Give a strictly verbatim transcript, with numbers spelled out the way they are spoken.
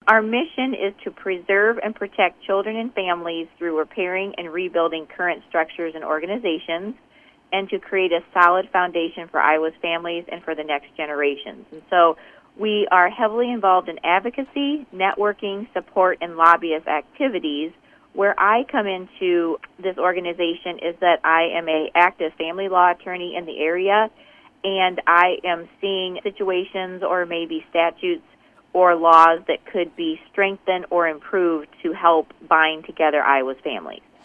Our mission is to preserve and protect children and families through repairing and rebuilding current structures and organizations, and to create a solid foundation for Iowa's families and for the next generations. And so we are heavily involved in advocacy, networking, support, and lobbyist activities. Where I come into this organization is that I am an active family law attorney in the area, and I am seeing situations or maybe statutes or laws that could be strengthened or improved to help bind together Iowa's families.